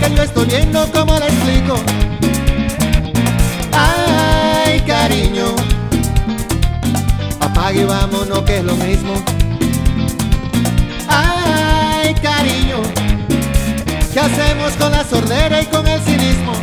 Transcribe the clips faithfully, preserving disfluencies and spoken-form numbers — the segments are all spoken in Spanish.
que yo estoy viendo, ¿cómo le explico? Ay, cariño, apague y vámonos que es lo mismo. Ay, cariño, ¿qué hacemos con la sordera y con el cinismo?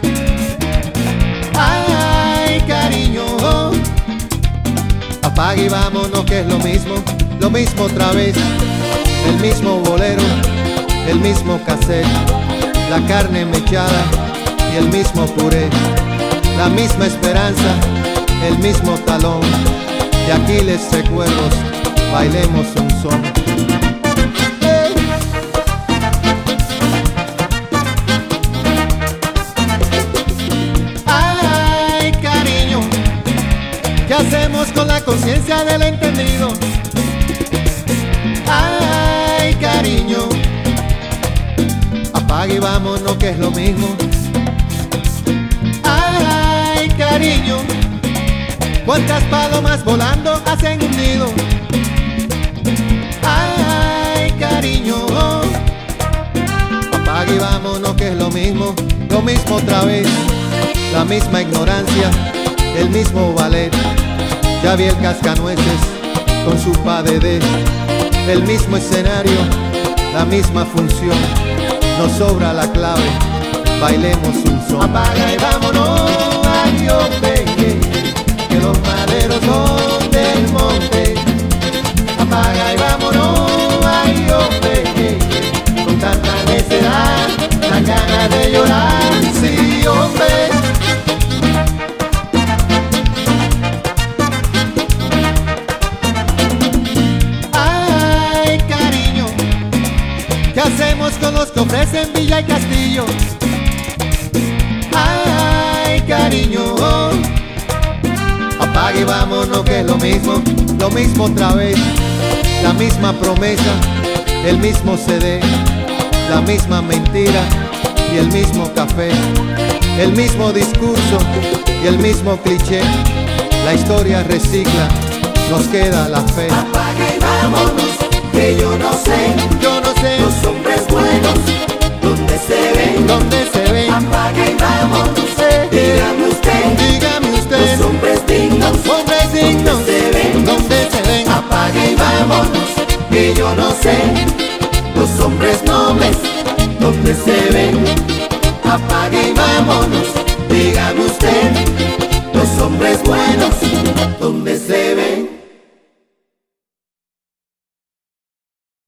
Ay, cariño, apague y vámonos que es lo mismo. Lo mismo otra vez, el mismo bolero, el mismo cassette, la carne mechada y el mismo puré, la misma esperanza, el mismo talón, de Aquiles recuerdos, bailemos un son. Ay, cariño, ¿qué hacemos con la conciencia del entendido? Ay, cariño, apague y vámonos que es lo mismo. Ay, cariño, ¿cuántas palomas volando hacen un nido? Ay, cariño, apague y vámonos que es lo mismo. Lo mismo otra vez, la misma ignorancia, el mismo ballet. Ya vi el cascanueces con su padedé, el mismo escenario, la misma función. Nos sobra la clave, bailemos un son. Apaga y vámonos, ay, oh, baby, que los maderos son del monte. Apaga y vámonos, ay, oh, baby, con tanta necedad, la gana de llorar, sí, hombre. Ay, cariño, ¿qué hacemos con los que ofrecen Villa y Castillo? Ay, cariño, apague y vámonos que es lo mismo. Lo mismo otra vez, la misma promesa, el mismo C D, la misma mentira y el mismo café, el mismo discurso y el mismo cliché. La historia recicla, nos queda la fe. Apaga y vámonos, que yo no sé, yo no sé los hombres buenos, ¿dónde se ven? ¿Dónde se ven? Apaga y vámonos, Eh, dígame usted, dígame usted, los hombres dignos, hombres dignos, ¿dónde se ven? ¿dónde se ven? Apaga y vámonos, que yo no sé, los hombres nobles, ¿dónde se ven? Apaga y vámonos, dígame